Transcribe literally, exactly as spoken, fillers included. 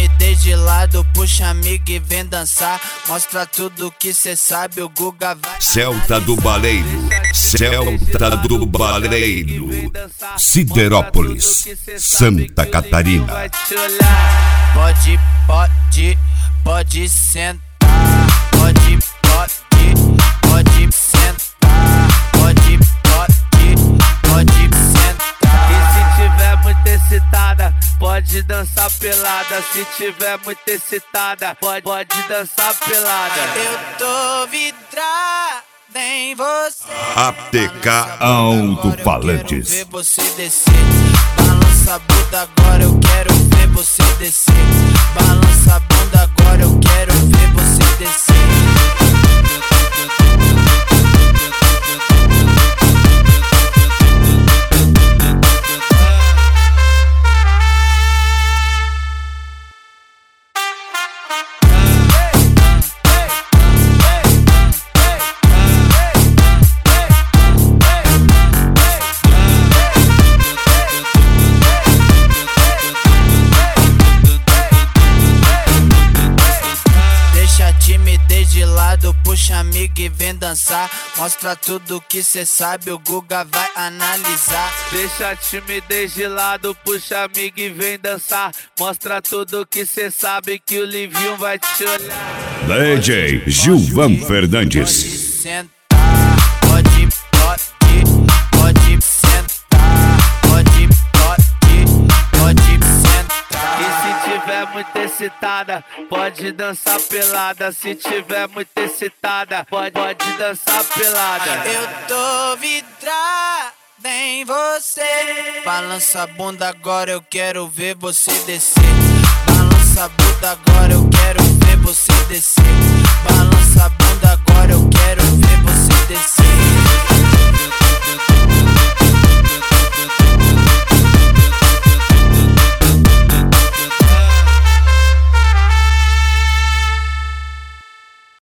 timidez de lado, puxa amiga e vem dançar. Mostra tudo que cê sabe, o Guga vai. Celta do Baleiro, Celta do Baleiro, Siderópolis, Santa Catarina. Pode, pode, pode sentar. Pode, pode, pode sentar. Pode, pode, pode sentar. E se tiver muito excitada, pode dançar pelada. Se tiver muito excitada, pode, pode dançar pelada. Eu tô vidrada em você. A T K Alto-Falantes. Ver você descer. Balança a bunda, agora eu quero ver você descer. Balança a bunda, agora eu quero ver você descer. Timidez de lado, puxa amiga e vem dançar. Mostra tudo que cê sabe, o Guga vai analisar. Deixa a timidez de lado, puxa amiga e vem dançar. Mostra tudo que cê sabe, que o Livinho vai te olhar. D J Gilvan Fernandes. Pode sentar, pode, pode, pode sentar. Pode, pode, pode sentar. E se tiver muito excitada, pode dançar pelada. Se tiver muito excitada, pode, pode dançar pelada. Eu tô vidrada em você. Balança a bunda, agora eu quero ver você descer. Balança a bunda, agora eu quero ver você descer. Balança a bunda,